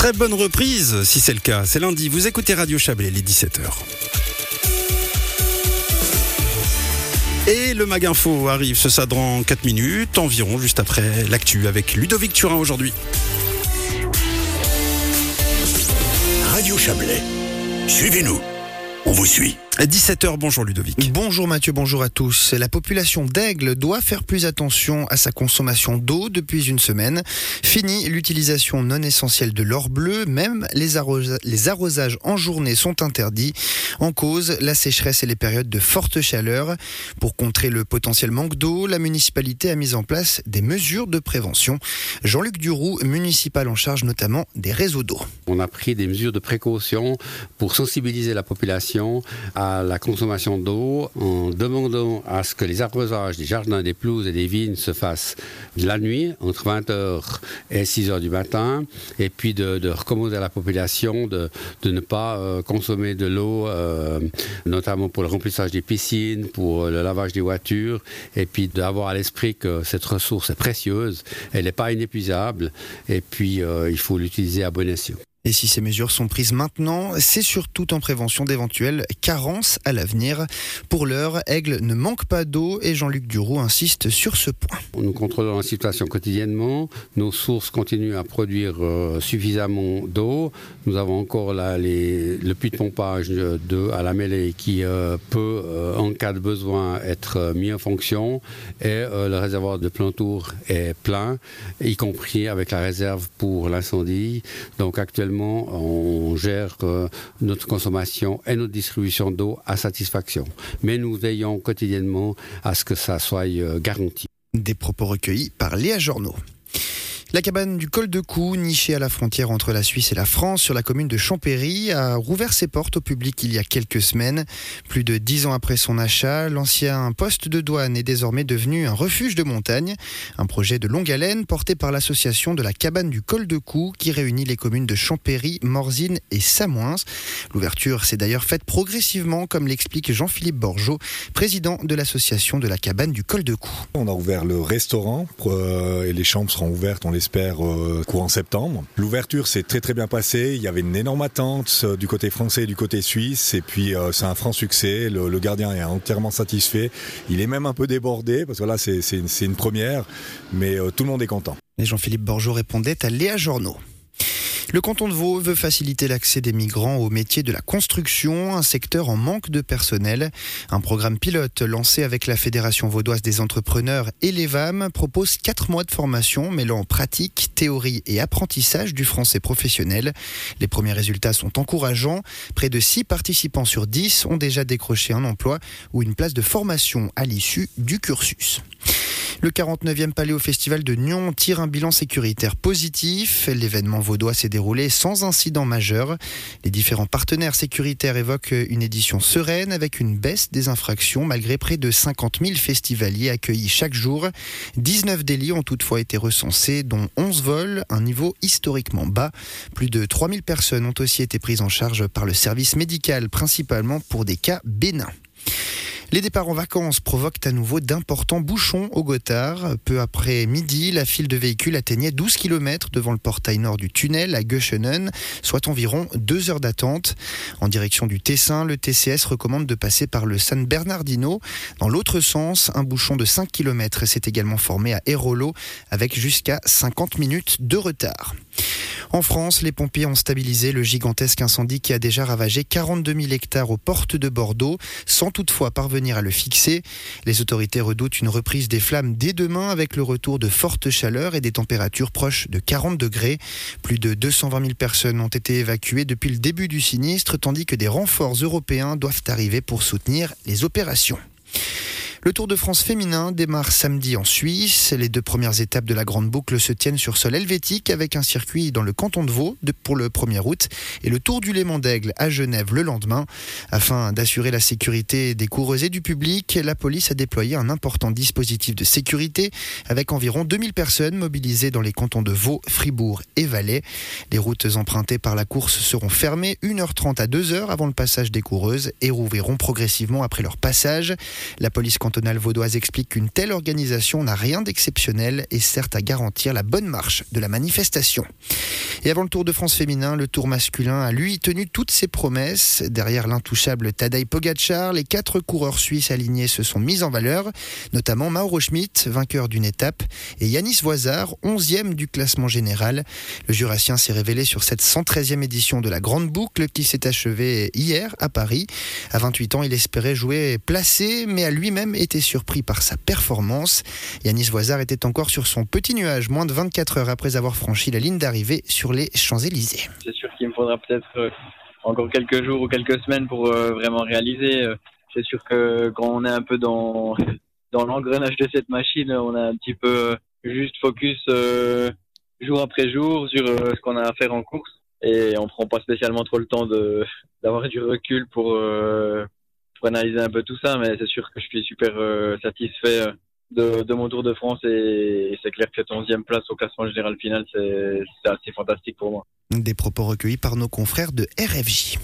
Très bonne reprise, si c'est le cas. C'est lundi, vous écoutez Radio Chablais, les 17h. Et le Mag Info arrive, ce sera dans 4 minutes environ, juste après l'actu avec Ludovic Turin aujourd'hui. Radio Chablais, suivez-nous, on vous suit. À 17h, bonjour Ludovic. Bonjour Mathieu, bonjour à tous. La population d'Aigle doit faire plus attention à sa consommation d'eau depuis une semaine. Fini l'utilisation non essentielle de l'or bleu, même les arrosages en journée sont interdits. En cause, la sécheresse et les périodes de forte chaleur. Pour contrer le potentiel manque d'eau, la municipalité a mis en place des mesures de prévention. Jean-Luc Duroux, municipal en charge notamment des réseaux d'eau. On a pris des mesures de précaution pour sensibiliser la population à la consommation d'eau en demandant à ce que les arrosages des jardins, des pelouses et des vignes se fassent la nuit, entre 20h et 6h du matin, et puis de recommander à la population de ne pas consommer de l'eau, notamment pour le remplissage des piscines, pour le lavage des voitures, et puis d'avoir à l'esprit que cette ressource est précieuse, elle n'est pas inépuisable, et puis il faut l'utiliser à bon escient. Et si ces mesures sont prises maintenant, c'est surtout en prévention d'éventuelles carences à l'avenir. Pour l'heure, Aigle ne manque pas d'eau et Jean-Luc Duroux insiste sur ce point. Nous contrôlons la situation quotidiennement. Nos sources continuent à produire suffisamment d'eau. Nous avons encore le puits de pompage à la mêlée qui peut, en cas de besoin, être mis en fonction. Et le réservoir de Plantour est plein, y compris avec la réserve pour l'incendie. Donc actuellement, on gère notre consommation et notre distribution d'eau à satisfaction. Mais nous veillons quotidiennement à ce que ça soit garanti. Des propos recueillis par Léa Journeau. La cabane du Col de Cou, nichée à la frontière entre la Suisse et la France, sur la commune de Champéry, a rouvert ses portes au public il y a quelques semaines. Plus de 10 ans après son achat, l'ancien poste de douane est désormais devenu un refuge de montagne. Un projet de longue haleine porté par l'association de la cabane du Col de Cou qui réunit les communes de Champéry, Morzine et Samoins. L'ouverture s'est d'ailleurs faite progressivement, comme l'explique Jean-Philippe Borgeot, président de l'association de la cabane du Col de Cou. On a ouvert le restaurant et les chambres seront ouvertes, on l'espère, courant septembre. L'ouverture s'est très très bien passée. Il y avait une énorme attente du côté français et du côté suisse. Et puis c'est un franc succès. Le gardien est entièrement satisfait. Il est même un peu débordé parce que là c'est une première. Mais tout le monde est content. Et Jean-Philippe Borgeot répondait à Léa Journeau. Le canton de Vaud veut faciliter l'accès des migrants au métier de la construction, un secteur en manque de personnel. Un programme pilote lancé avec la Fédération vaudoise des entrepreneurs et l'EVAM propose 4 mois de formation mêlant pratique, théorie et apprentissage du français professionnel. Les premiers résultats sont encourageants. Près de 6 participants sur 10 ont déjà décroché un emploi ou une place de formation à l'issue du cursus. Le 49e Paléo Festival de Nyon tire un bilan sécuritaire positif. L'événement vaudois s'est déroulé sans incident majeur. Les différents partenaires sécuritaires évoquent une édition sereine avec une baisse des infractions malgré près de 50 000 festivaliers accueillis chaque jour. 19 délits ont toutefois été recensés, dont 11 vols, un niveau historiquement bas. Plus de 3 000 personnes ont aussi été prises en charge par le service médical, principalement pour des cas bénins. Les départs en vacances provoquent à nouveau d'importants bouchons au Gothard. Peu après midi, la file de véhicules atteignait 12 km devant le portail nord du tunnel à Göschenen, soit environ 2 heures d'attente. En direction du Tessin, le TCS recommande de passer par le San Bernardino. Dans l'autre sens, un bouchon de 5 km s'est également formé à Airolo avec jusqu'à 50 minutes de retard. En France, les pompiers ont stabilisé le gigantesque incendie qui a déjà ravagé 42 000 hectares aux portes de Bordeaux, sans toutefois parvenir à le fixer. Les autorités redoutent une reprise des flammes dès demain avec le retour de fortes chaleurs et des températures proches de 40 degrés. Plus de 220 000 personnes ont été évacuées depuis le début du sinistre, tandis que des renforts européens doivent arriver pour soutenir les opérations. Le Tour de France féminin démarre samedi en Suisse. Les 2 premières étapes de la Grande Boucle se tiennent sur sol helvétique avec un circuit dans le canton de Vaud pour le 1er août et le Tour du Léman d'Aigle à Genève le lendemain. Afin d'assurer la sécurité des coureuses et du public, la police a déployé un important dispositif de sécurité avec environ 2000 personnes mobilisées dans les cantons de Vaud, Fribourg et Valais. Les routes empruntées par la course seront fermées 1h30 à 2h avant le passage des coureuses et rouvriront progressivement après leur passage. La police cantonale vaudoise explique qu'une telle organisation n'a rien d'exceptionnel et sert à garantir la bonne marche de la manifestation. Et avant le Tour de France féminin, le Tour masculin a lui tenu toutes ses promesses. Derrière l'intouchable Tadej Pogačar, les 4 coureurs suisses alignés se sont mis en valeur, notamment Mauro Schmid, vainqueur d'une étape, et Yanis Voisard, 11e du classement général. Le Jurassien s'est révélé sur cette 113e édition de la Grande Boucle qui s'est achevée hier à Paris. À 28 ans, il espérait jouer placé, mais a lui-même été surpris par sa performance. Yanis Voisard était encore sur son petit nuage, moins de 24 heures après avoir franchi la ligne d'arrivée sur les Champs-Élysées. C'est sûr qu'il me faudra peut-être encore quelques jours ou quelques semaines pour vraiment réaliser. C'est sûr que quand on est un peu dans l'engrenage de cette machine, on a un petit peu juste focus jour après jour sur ce qu'on a à faire en course. Et on prend pas spécialement trop le temps d'avoir du recul pour analyser un peu tout ça. Mais c'est sûr que je suis super satisfait de mon Tour de France et c'est clair que cette 11e place au classement général final, c'est assez fantastique pour moi. Des propos recueillis par nos confrères de RFJ.